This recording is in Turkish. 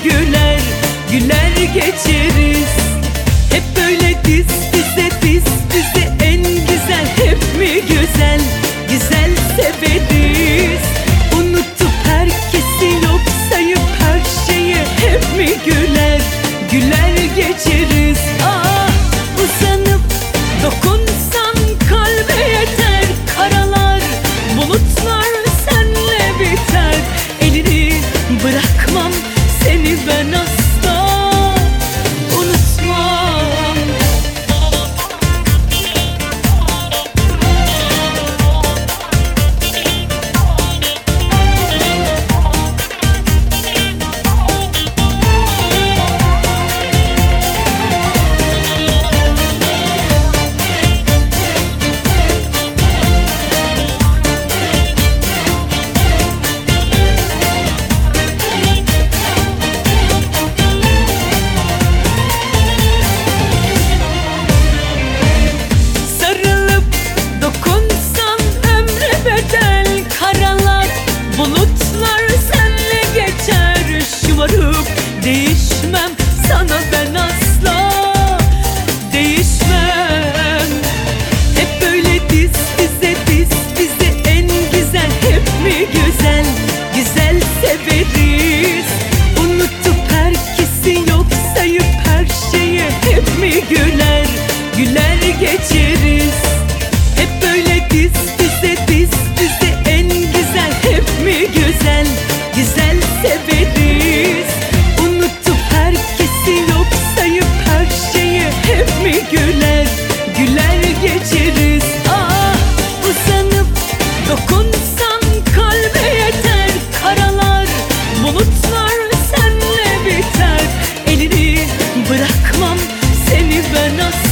güler güler geçeriz. Hep böyle diz dize diz dize en güzel, hep mi güzel güzel severiz. Unutup herkesi yok sayıp her şeyi hep mi güler güler geçeriz. Uzanıp dokunsan kalbe yeter, karalar bulutlar senle biter. Elini bırakmam seni ben asla unutmam. Bulutlar senle geçer, şımarıp değişmem sana ben asla değişmem. Hep böyle diz dize diz dize en güzel, hep mi güzel güzel severiz. Unutup herkesi yok sayıp her şeyi hep mi güler güler geçeriz. Hep böyle diz dize diz dize en güzel, hep mi güzel güzel severiz. Unutup herkesi yok sayıp her şeyi hep mi güler güler geçeriz. Uzanıp dokunsan kalbe yeter, karalar bulutlar senle biter. Elini bırakmam seni ben asla